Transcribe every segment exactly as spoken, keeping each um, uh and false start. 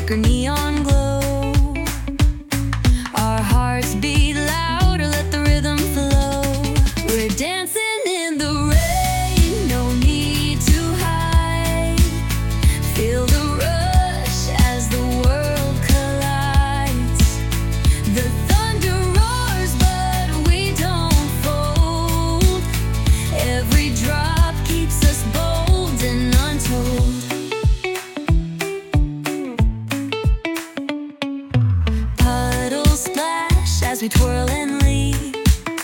flicker neon glow. Our hearts beat louder, let the rhythm flow. We're dancing in the rain, no need to hide. Feel the rush as the world collides. The thunder roars, but we don't fold. Every drop keeps us bold and untold. Puddles splash as we twirl and leap.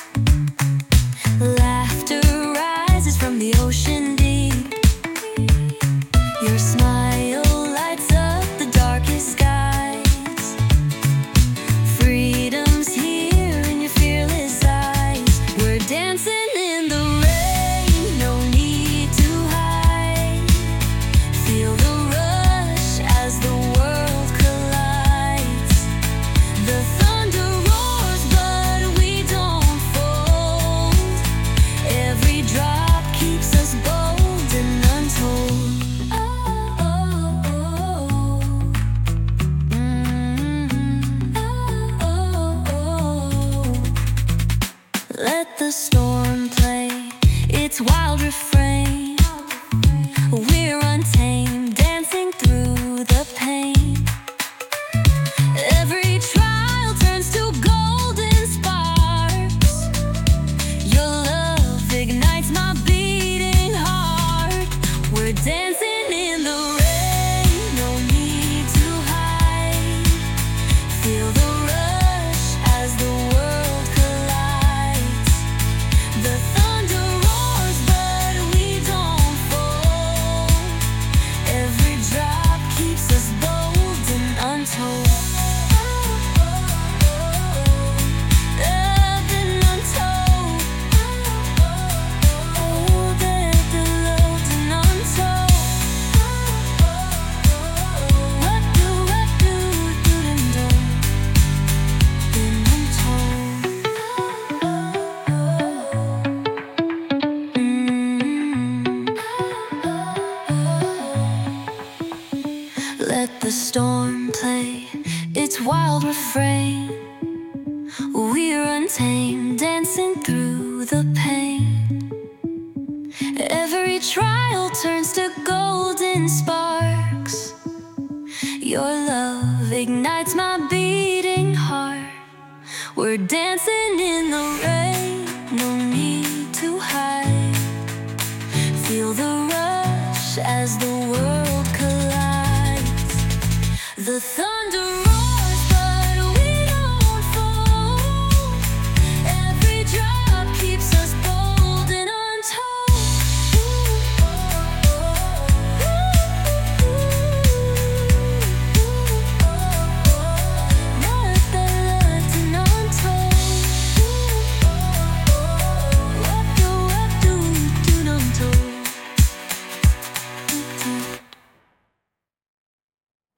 Laughter rises from the ocean deep. Your smile lights up the darkest skies. Freedom's here in your fearless eyes. We're dancing in the rain, no need to hide. Feel the rush as the world collides. The thunder roars, but we don't fold. Every drop keeps us bold and untold. Oh, oh, oh. Mm-hmm. Oh, oh, oh. Let the storm play its wild refrain. We're untamed, dancing through the pain. Every trial turns to golden sparks. Your love ignites my beating heart. We're dancing in the rain, no need to hide. Feel the rush as the world collides. The thunder roars, but we don't fold. Every drop keeps us bold and untold. Love and untold. Oh, they're the loved and untold. What do, what do, do, dum, dum, and untold. Mm. Let the storm play its wild refrain. We're untamed, dancing through the pain. Every trial turns to golden sparks. Your love ignites my beating heart. We're dancing in the rain, no need to hide. Feel the rush as the world collides. The thunder